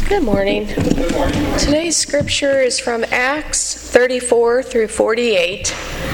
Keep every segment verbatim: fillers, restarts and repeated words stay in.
Good morning. Good morning. Today's scripture is from Acts thirty-four through forty-eight.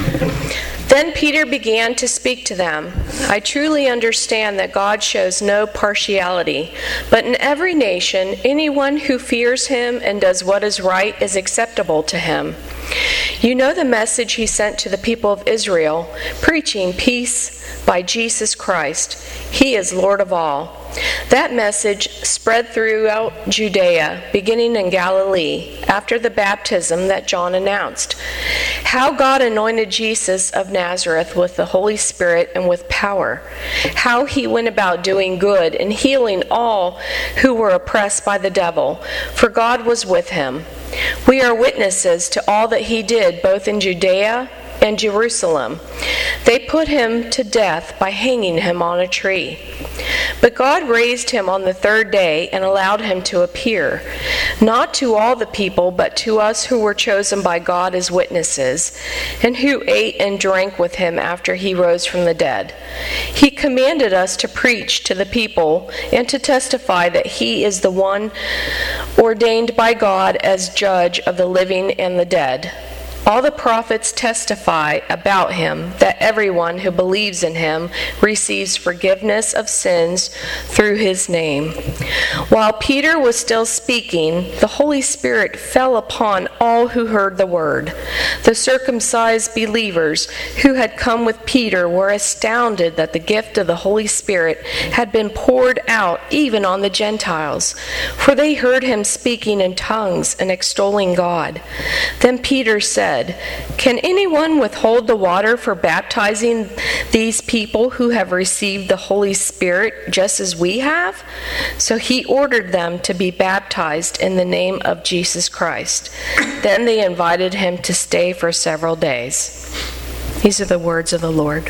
Then Peter began to speak to them. I truly understand that God shows no partiality, but in every nation, anyone who fears him and does what is right is acceptable to him. You know the message he sent to the people of Israel, preaching peace by Jesus Christ. He is Lord of all. That message spread throughout Judea, beginning in Galilee, after the baptism that John announced. How God anointed Jesus of Nazareth with the Holy Spirit and with power. How he went about doing good and healing all who were oppressed by the devil, for God was with him. We are witnesses to all that he did, both in Judea and Jerusalem. They put him to death by hanging him on a tree. But God raised him on the third day and allowed him to appear, not to all the people, but to us who were chosen by God as witnesses, and who ate and drank with him after he rose from the dead. He commanded us to preach to the people and to testify that he is the one ordained by God as judge of the living and the dead. All the prophets testify about him that everyone who believes in him receives forgiveness of sins through his name. While Peter was still speaking, the Holy Spirit fell upon all who heard the word. The circumcised believers who had come with Peter were astounded that the gift of the Holy Spirit had been poured out even on the Gentiles, for they heard him speaking in tongues and extolling God. Then Peter said, "Can anyone withhold the water for baptizing these people who have received the Holy Spirit just as we have?" So he ordered them to be baptized in the name of Jesus Christ. Then they invited him to stay for several days. These are the words of the Lord.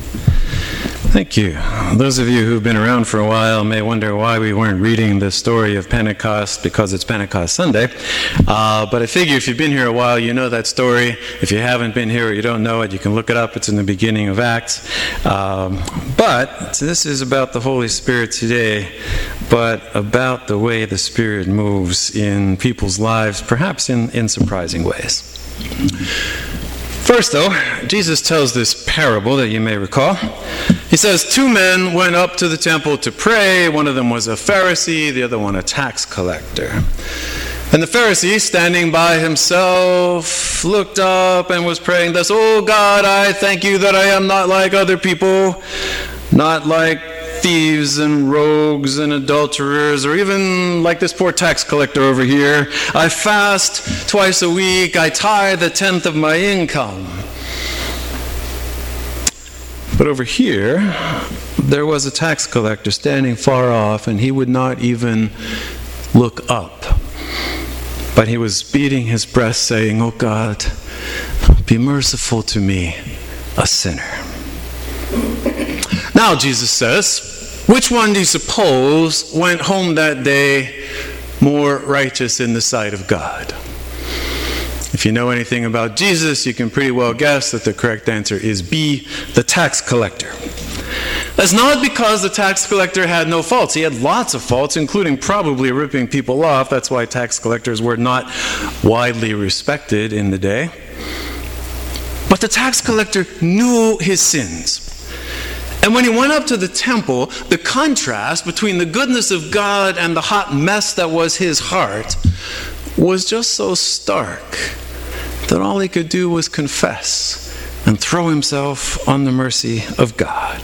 Thank you. Those of you who've been around for a while may wonder why we weren't reading the story of Pentecost because it's Pentecost Sunday. Uh, but I figure if you've been here a while, you know that story. If you haven't been here or you don't know it, you can look it up. It's in the beginning of Acts. Um, but this is about the Holy Spirit today, but about the way the Spirit moves in people's lives, perhaps in, in surprising ways. First, though, Jesus tells this parable that you may recall. He says, two men went up to the temple to pray. One of them was a Pharisee, the other one a tax collector. And the Pharisee, standing by himself, looked up and was praying thus, "Oh God, I thank you that I am not like other people, not like thieves and rogues and adulterers, or even like this poor tax collector over here. I fast twice a week. I tithe a tenth of my income." But over here, there was a tax collector standing far off, and he would not even look up. But he was beating his breast, saying, "Oh God, be merciful to me, a sinner." Now Jesus says, which one do you suppose went home that day more righteous in the sight of God? If you know anything about Jesus, you can pretty well guess that the correct answer is B, the tax collector. That's not because the tax collector had no faults. He had lots of faults, including probably ripping people off. That's why tax collectors were not widely respected in the day. But the tax collector knew his sins. And when he went up to the temple, the contrast between the goodness of God and the hot mess that was his heart was just so stark that all he could do was confess and throw himself on the mercy of God.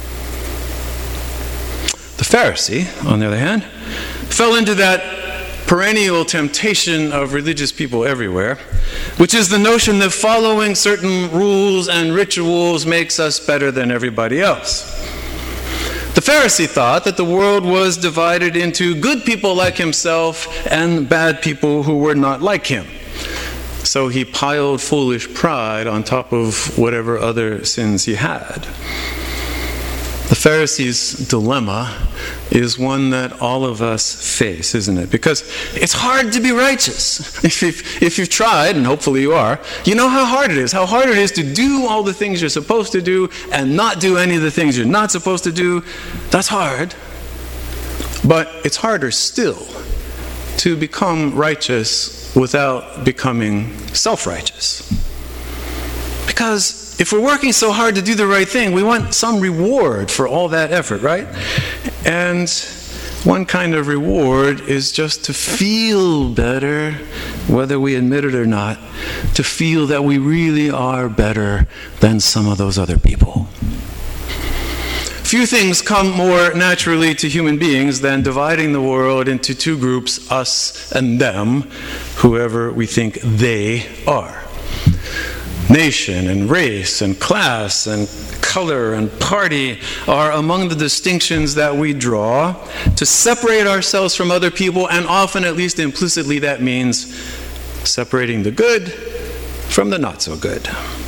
The Pharisee, on the other hand, fell into that perennial temptation of religious people everywhere, which is the notion that following certain rules and rituals makes us better than everybody else. The Pharisee thought that the world was divided into good people like himself and bad people who were not like him. So he piled foolish pride on top of whatever other sins he had. The Pharisee's dilemma is one that all of us face, isn't it? Because it's hard to be righteous. If you've, if you've tried, and hopefully you are, you know how hard it is. How hard it is to do all the things you're supposed to do and not do any of the things you're not supposed to do. That's hard. But it's harder still to become righteous without becoming self-righteous. Because if we're working so hard to do the right thing, we want some reward for all that effort, right? And one kind of reward is just to feel better, whether we admit it or not, to feel that we really are better than some of those other people. Few things come more naturally to human beings than dividing the world into two groups, us and them, whoever we think they are. Nation and race and class and color and party are among the distinctions that we draw to separate ourselves from other people, and often, at least implicitly, that means separating the good from the not so good.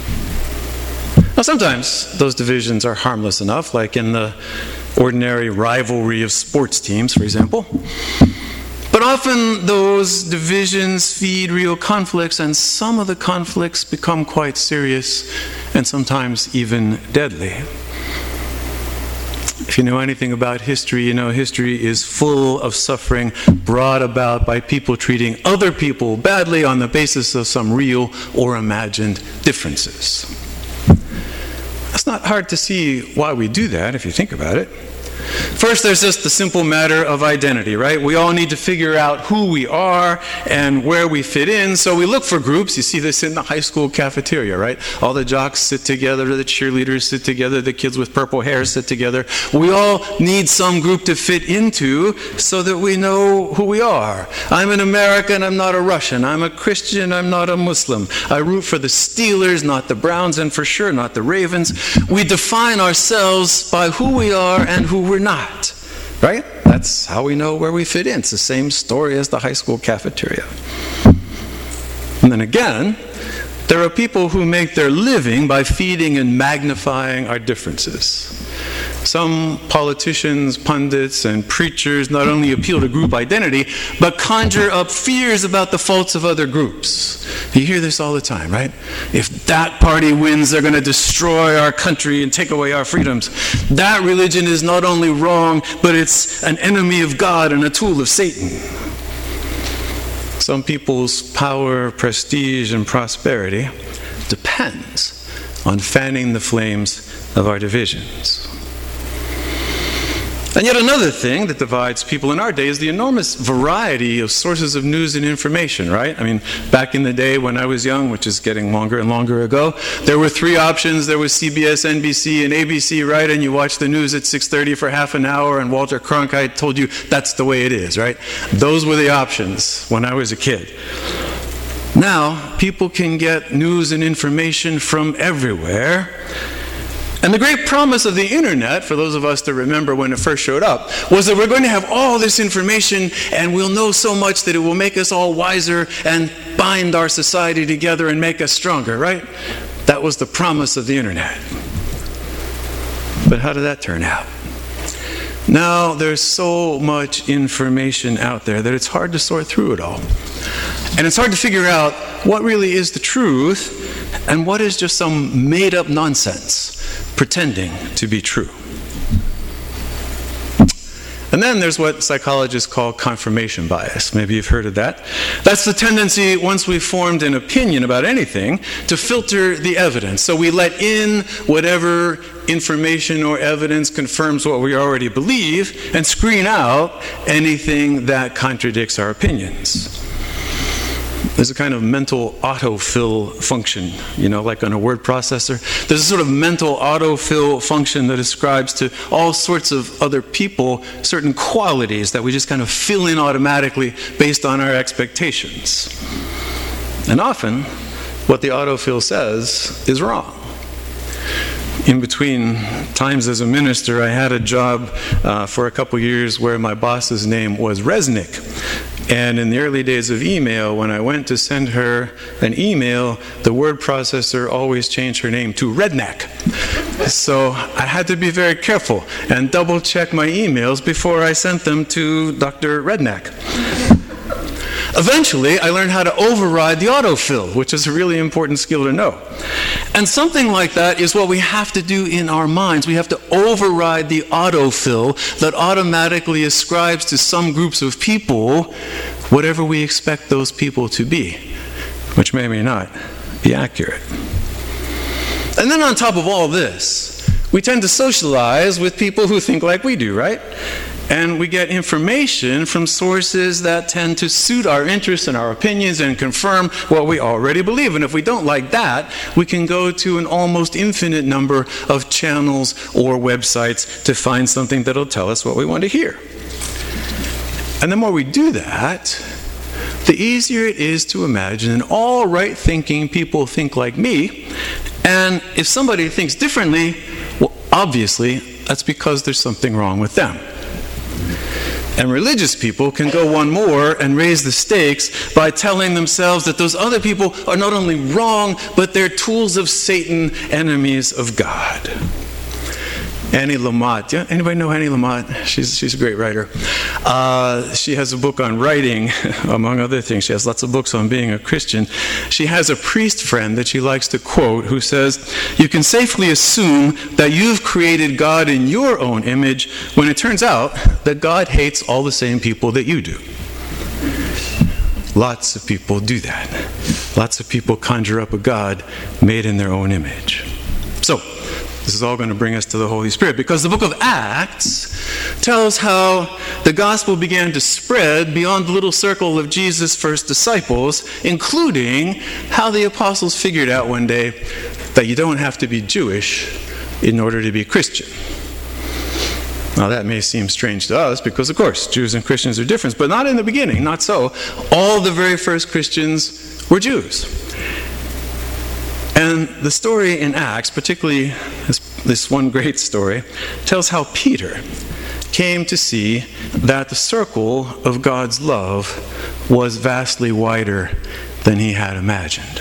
Now, sometimes those divisions are harmless enough, like in the ordinary rivalry of sports teams, for example. But often those divisions feed real conflicts, and some of the conflicts become quite serious and sometimes even deadly. If you know anything about history, you know history is full of suffering brought about by people treating other people badly on the basis of some real or imagined differences. It's not hard to see why we do that if you think about it. First, there's just the simple matter of identity, right? We all need to figure out who we are and where we fit in, so we look for groups. You see this in the high school cafeteria, right? All the jocks sit together, the cheerleaders sit together, the kids with purple hair sit together. We all need some group to fit into so that we know who we are. I'm an American, I'm not a Russian. I'm a Christian, I'm not a Muslim. I root for the Steelers, not the Browns, and for sure not the Ravens. We define ourselves by who we are and who we're not, right? That's how we know where we fit in. It's the same story as the high school cafeteria. And then again, there are people who make their living by feeding and magnifying our differences. Some politicians, pundits, and preachers not only appeal to group identity, but conjure up fears about the faults of other groups. You hear this all the time, right? If that party wins, they're going to destroy our country and take away our freedoms. That religion is not only wrong, but it's an enemy of God and a tool of Satan. Some people's power, prestige, and prosperity depends on fanning the flames of our divisions. And yet another thing that divides people in our day is the enormous variety of sources of news and information, right? I mean, back in the day when I was young, which is getting longer and longer ago, there were three options. There was C B S, N B C, and A B C, right? And you watched the news at six thirty for half an hour, and Walter Cronkite told you that's the way it is, right? Those were the options when I was a kid. Now, people can get news and information from everywhere. And the great promise of the internet, for those of us that remember when it first showed up, was that we're going to have all this information and we'll know so much that it will make us all wiser and bind our society together and make us stronger, right? That was the promise of the internet. But how did that turn out? Now there's so much information out there that it's hard to sort through it all. And it's hard to figure out what really is the truth and what is just some made-up nonsense pretending to be true. And then there's what psychologists call confirmation bias. Maybe you've heard of that. That's the tendency, once we've formed an opinion about anything, to filter the evidence. So we let in whatever information or evidence confirms what we already believe and screen out anything that contradicts our opinions. There's a kind of mental autofill function, you know, like on a word processor. There's a sort of mental autofill function that ascribes to all sorts of other people certain qualities that we just kind of fill in automatically based on our expectations. And often, what the autofill says is wrong. In between times as a minister, I had a job uh, for a couple years where my boss's name was Resnick. And in the early days of email, when I went to send her an email, the word processor always changed her name to Redneck. So I had to be very careful and double check my emails before I sent them to Doctor Redneck. Eventually, I learned how to override the autofill, which is a really important skill to know. And something like that is what we have to do in our minds. We have to override the autofill that automatically ascribes to some groups of people whatever we expect those people to be, which may or may not be accurate. And then on top of all this, we tend to socialize with people who think like we do, right? And we get information from sources that tend to suit our interests and our opinions and confirm what we already believe. And if we don't like that, we can go to an almost infinite number of channels or websites to find something that'll tell us what we want to hear. And the more we do that, the easier it is to imagine all right-thinking people think like me. And if somebody thinks differently, well, obviously, that's because there's something wrong with them. And religious people can go one more and raise the stakes by telling themselves that those other people are not only wrong, but they're tools of Satan, enemies of God. Annie Lamott. Yeah, anybody know Annie Lamott? She's, she's a great writer. Uh, she has a book on writing, among other things. She has lots of books on being a Christian. She has a priest friend that she likes to quote who says, "You can safely assume that you've created God in your own image when it turns out that God hates all the same people that you do." Lots of people do that. Lots of people conjure up a God made in their own image. So, this is all going to bring us to the Holy Spirit, because the book of Acts tells how the gospel began to spread beyond the little circle of Jesus' first disciples, including how the apostles figured out one day that you don't have to be Jewish in order to be Christian. Now that may seem strange to us because, of course, Jews and Christians are different, but not in the beginning, not so. All the very first Christians were Jews. And the story in Acts, particularly this, this one great story, tells how Peter came to see that the circle of God's love was vastly wider than he had imagined.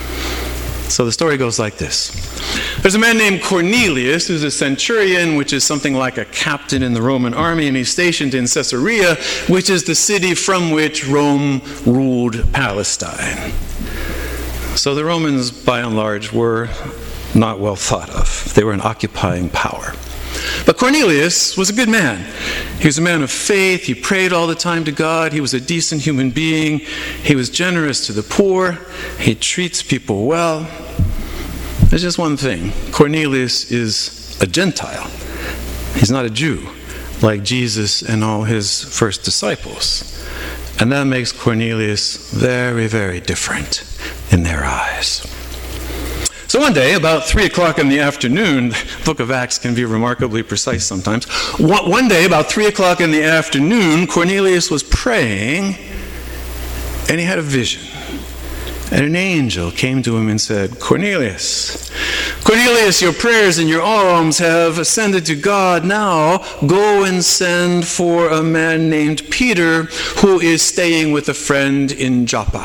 So the story goes like this. There's a man named Cornelius who's a centurion, which is something like a captain in the Roman army, and he's stationed in Caesarea, which is the city from which Rome ruled Palestine. So the Romans, by and large, were not well thought of. They were an occupying power. But Cornelius was a good man. He was a man of faith. He prayed all the time to God. He was a decent human being. He was generous to the poor. He treats people well. There's just one thing. Cornelius is a Gentile. He's not a Jew, like Jesus and all his first disciples. And that makes Cornelius very, very different in their eyes. So one day, about three o'clock in the afternoon, the book of Acts can be remarkably precise sometimes. One day, about three o'clock in the afternoon, Cornelius was praying, and he had a vision. And an angel came to him and said, "Cornelius, Cornelius, your prayers and your alms have ascended to God. Now go and send for a man named Peter, who is staying with a friend in Joppa."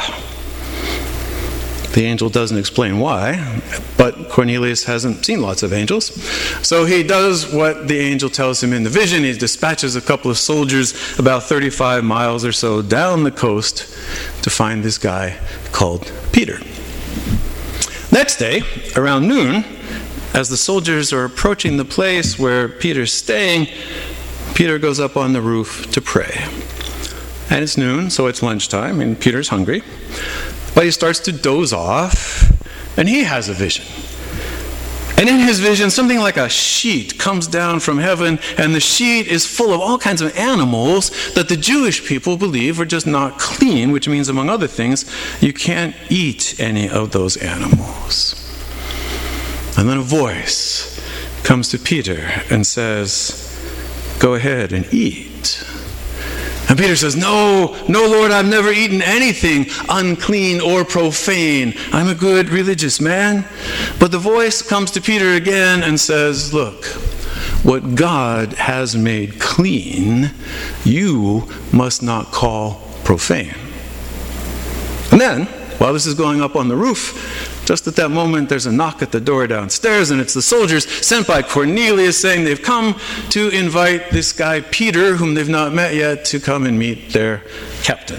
The angel doesn't explain why, but Cornelius hasn't seen lots of angels. So he does what the angel tells him in the vision. He dispatches a couple of soldiers about thirty-five miles or so down the coast to find this guy called Peter. Next day, around noon, as the soldiers are approaching the place where Peter's staying, Peter goes up on the roof to pray. And it's noon, so it's lunchtime, and Peter's hungry. But he starts to doze off, and he has a vision. And in his vision, something like a sheet comes down from heaven, and the sheet is full of all kinds of animals that the Jewish people believe are just not clean, which means, among other things, you can't eat any of those animals. And then a voice comes to Peter and says, "Go ahead and eat." And Peter says, "No, no, Lord, I've never eaten anything unclean or profane. I'm a good religious man." But the voice comes to Peter again and says, "Look, what God has made clean, you must not call profane." And then, while this is going up on the roof, just at that moment, there's a knock at the door downstairs, and it's the soldiers sent by Cornelius saying they've come to invite this guy Peter, whom they've not met yet, to come and meet their captain.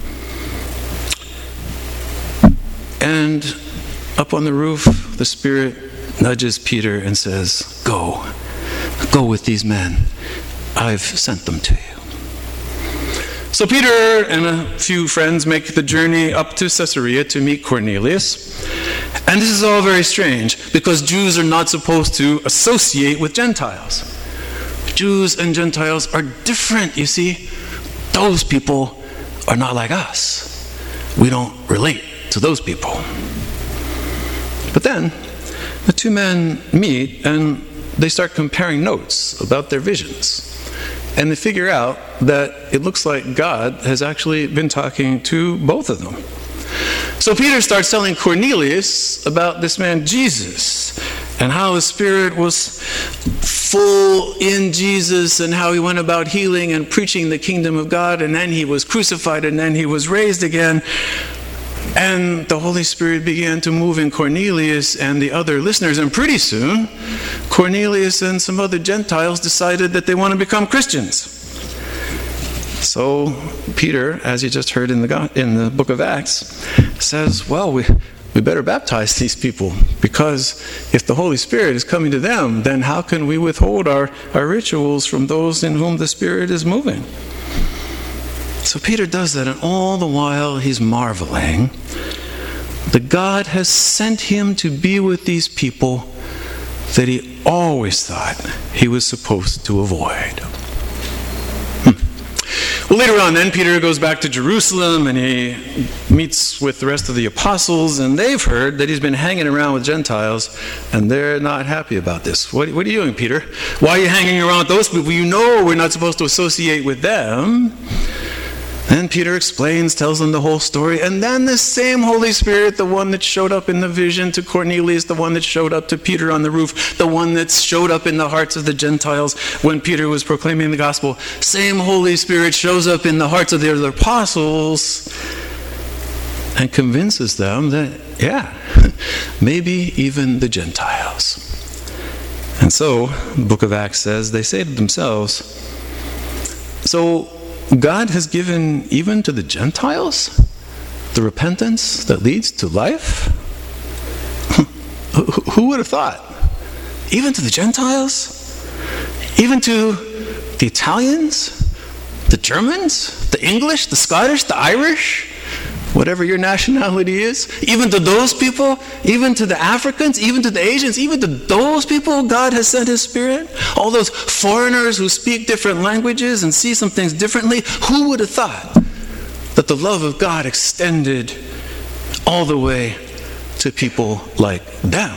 And up on the roof, the Spirit nudges Peter and says, "Go, go with these men. I've sent them to you." So Peter and a few friends make the journey up to Caesarea to meet Cornelius. And this is all very strange, because Jews are not supposed to associate with Gentiles. Jews and Gentiles are different, you see. Those people are not like us. We don't relate to those people. But then, the two men meet and they start comparing notes about their visions. And they figure out that it looks like God has actually been talking to both of them. So Peter starts telling Cornelius about this man Jesus, and how the Spirit was full in Jesus, and how he went about healing and preaching the kingdom of God, and then he was crucified, and then he was raised again. And the Holy Spirit began to move in Cornelius and the other listeners, and pretty soon Cornelius and some other Gentiles decided that they want to become Christians. So Peter, as you just heard in the in the book of Acts, says, well, we, we better baptize these people, because if the Holy Spirit is coming to them, then how can we withhold our, our rituals from those in whom the Spirit is moving? So Peter does that, and all the while he's marveling that God has sent him to be with these people that he always thought he was supposed to avoid. Hmm. Well, later on then, Peter goes back to Jerusalem, and he meets with the rest of the apostles, and they've heard that he's been hanging around with Gentiles, and they're not happy about this. What, what are you doing, Peter? Why are you hanging around with those people? You know we're not supposed to associate with them. And Peter explains, tells them the whole story, and then the same Holy Spirit, the one that showed up in the vision to Cornelius, the one that showed up to Peter on the roof, the one that showed up in the hearts of the Gentiles when Peter was proclaiming the gospel, same Holy Spirit shows up in the hearts of the other apostles and convinces them that, yeah, maybe even the Gentiles. And so, the book of Acts says, they say to themselves, so God has given even to the Gentiles the repentance that leads to life? Who would have thought? Even to the Gentiles? Even to the Italians? The Germans? The English? The Scottish? The Irish? Whatever your nationality is? Even to those people? Even to the Africans? Even to the Asians? Even to those people God has sent his Spirit? All those foreigners who speak different languages and see some things differently? Who would have thought that the love of God extended all the way to people like them?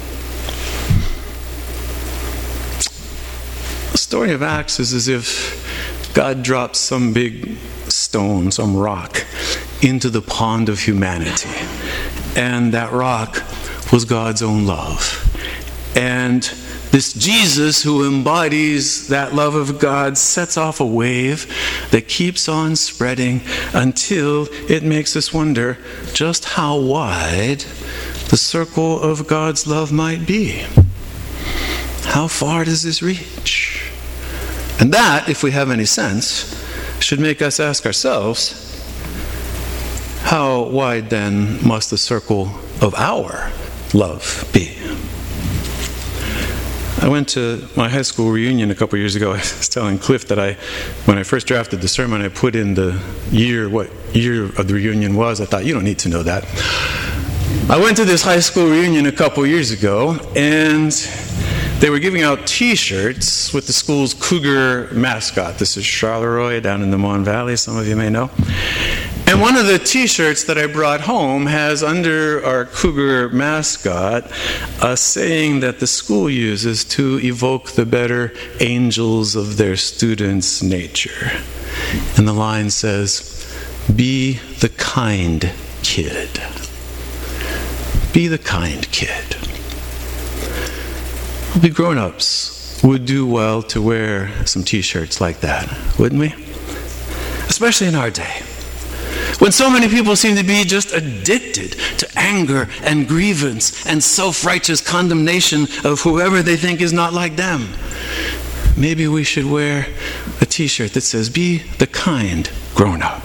The story of Acts is as if God dropped some big stone, some rock, into the pond of humanity. And that rock was God's own love. And this Jesus who embodies that love of God sets off a wave that keeps on spreading until it makes us wonder just how wide the circle of God's love might be. How far does this reach? And that, if we have any sense, should make us ask ourselves, how wide then must the circle of our love be? I went to my high school reunion a couple years ago. I was telling Cliff that I, when I first drafted the sermon, I put in the year, what year of the reunion was. I thought, you don't need to know that. I went to this high school reunion a couple years ago, and they were giving out T-shirts with the school's cougar mascot. This is Charleroi down in the Mon Valley, some of you may know. And one of the T-shirts that I brought home has under our cougar mascot a saying that the school uses to evoke the better angels of their students' nature. And the line says, "Be the kind kid." Be the kind kid. We grown-ups would do well to wear some T-shirts like that, wouldn't we? Especially in our day, when so many people seem to be just addicted to anger and grievance and self-righteous condemnation of whoever they think is not like them. Maybe we should wear a T-shirt that says, "Be the kind grown-up."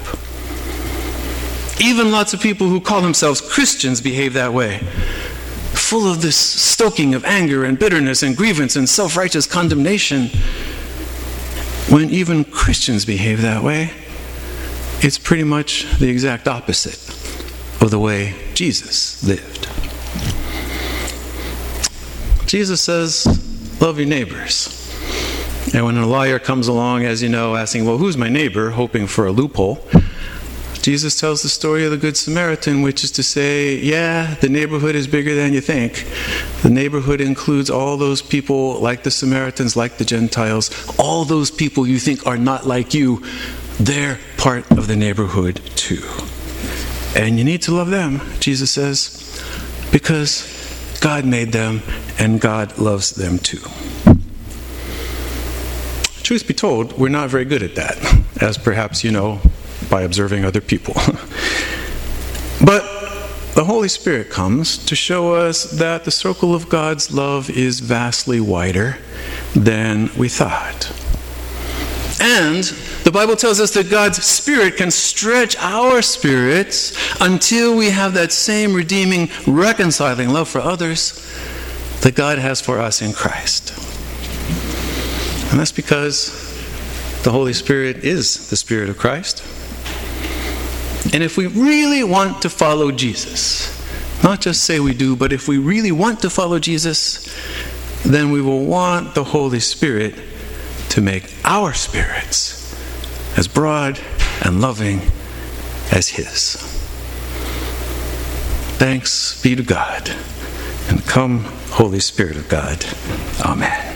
Even lots of people who call themselves Christians behave that way, full of this stoking of anger and bitterness and grievance and self-righteous condemnation. When even Christians behave that way, it's pretty much the exact opposite of the way Jesus lived. Jesus says, love your neighbors. And when a lawyer comes along, as you know, asking, well, who's my neighbor, hoping for a loophole, Jesus tells the story of the Good Samaritan, which is to say, yeah, the neighborhood is bigger than you think. The neighborhood includes all those people like the Samaritans, like the Gentiles, all those people you think are not like you. They're part of the neighborhood too. And you need to love them, Jesus says, because God made them and God loves them too. Truth be told, we're not very good at that, as perhaps you know by observing other people. But the Holy Spirit comes to show us that the circle of God's love is vastly wider than we thought. And the Bible tells us that God's Spirit can stretch our spirits until we have that same redeeming, reconciling love for others that God has for us in Christ. And that's because the Holy Spirit is the Spirit of Christ. And if we really want to follow Jesus, not just say we do, but if we really want to follow Jesus, then we will want the Holy Spirit to make our spirits as broad and loving as His. Thanks be to God. And come, Holy Spirit of God. Amen.